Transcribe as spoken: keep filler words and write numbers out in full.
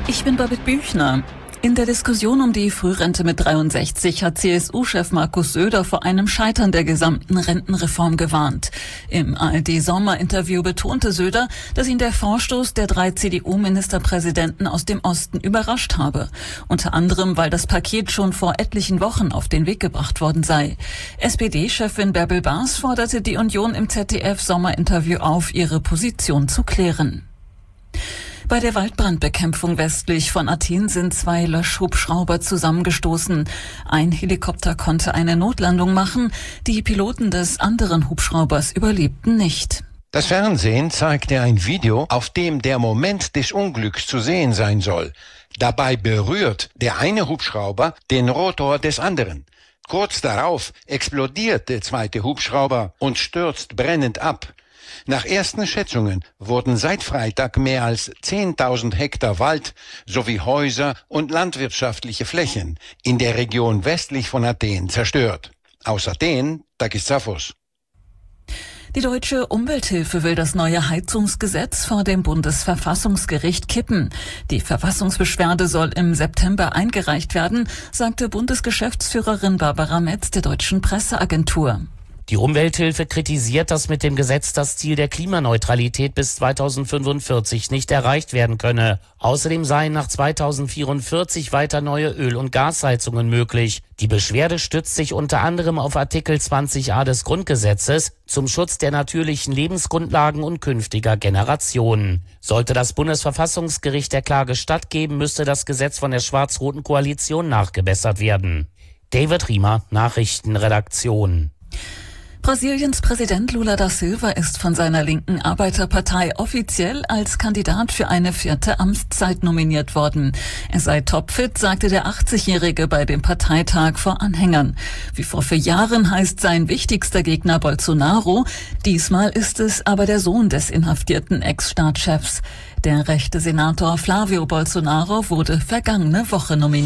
Ich bin Babette Büchner. In der Diskussion um die Frührente mit dreiundsechzig hat C S U-Chef Markus Söder vor einem Scheitern der gesamten Rentenreform gewarnt. Im A R D-Sommerinterview betonte Söder, dass ihn der Vorstoß der drei C D U-Ministerpräsidenten aus dem Osten überrascht habe. Unter anderem, weil das Paket schon vor etlichen Wochen auf den Weg gebracht worden sei. S P D-Chefin Bärbel Baas forderte die Union im Z D F-Sommerinterview auf, ihre Position zu klären. Bei der Waldbrandbekämpfung westlich von Athen sind zwei Löschhubschrauber zusammengestoßen. Ein Helikopter konnte eine Notlandung machen. Die Piloten des anderen Hubschraubers überlebten nicht. Das Fernsehen zeigte ein Video, auf dem der Moment des Unglücks zu sehen sein soll. Dabei berührt der eine Hubschrauber den Rotor des anderen. Kurz darauf explodiert der zweite Hubschrauber und stürzt brennend ab. Nach ersten Schätzungen wurden seit Freitag mehr als zehntausend Hektar Wald sowie Häuser und landwirtschaftliche Flächen in der Region westlich von Athen zerstört. Aus Athen, Takis Tsafos. Die Deutsche Umwelthilfe will das neue Heizungsgesetz vor dem Bundesverfassungsgericht kippen. Die Verfassungsbeschwerde soll im September eingereicht werden, sagte Bundesgeschäftsführerin Barbara Metz der Deutschen Presseagentur. Die Umwelthilfe kritisiert, dass mit dem Gesetz das Ziel der Klimaneutralität bis zweitausendfünfundvierzig nicht erreicht werden könne. Außerdem seien nach zweitausendvierundvierzig weiter neue Öl- und Gasheizungen möglich. Die Beschwerde stützt sich unter anderem auf Artikel zwanzig a des Grundgesetzes zum Schutz der natürlichen Lebensgrundlagen und künftiger Generationen. Sollte das Bundesverfassungsgericht der Klage stattgeben, müsste das Gesetz von der schwarz-roten Koalition nachgebessert werden. David Riemer, Nachrichtenredaktion. Brasiliens Präsident Lula da Silva ist von seiner linken Arbeiterpartei offiziell als Kandidat für eine vierte Amtszeit nominiert worden. Er sei topfit, sagte der achtzigjährige bei dem Parteitag vor Anhängern. Wie vor vier Jahren heißt sein wichtigster Gegner Bolsonaro. Diesmal ist es aber der Sohn des inhaftierten Ex-Staatschefs. Der rechte Senator Flávio Bolsonaro wurde vergangene Woche nominiert.